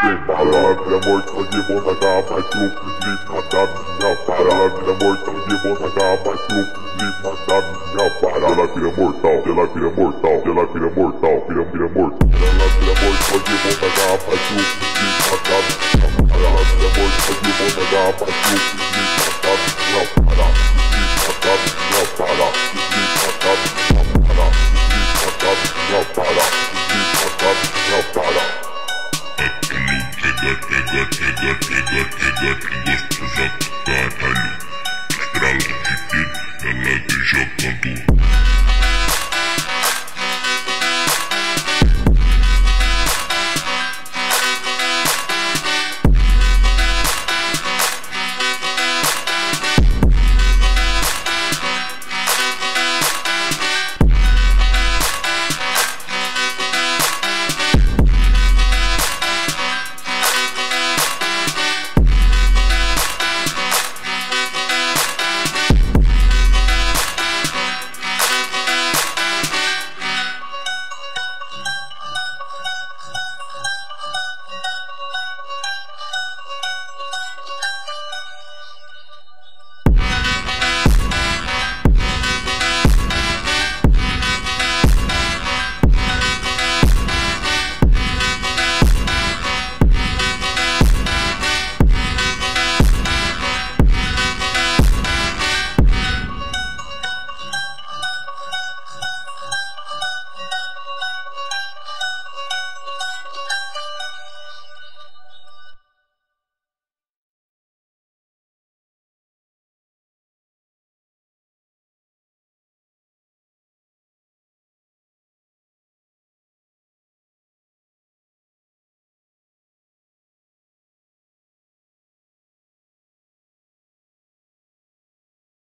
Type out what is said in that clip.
vem para ela vira mortão de volta cá, vai truque de cada minha para ela vira mortão de volta cá, vai truque de cada minha para ela vira mortal, ela vira mortal, ela vira mortal, vira mortal, ela vira mortal de volta cá, vai truque de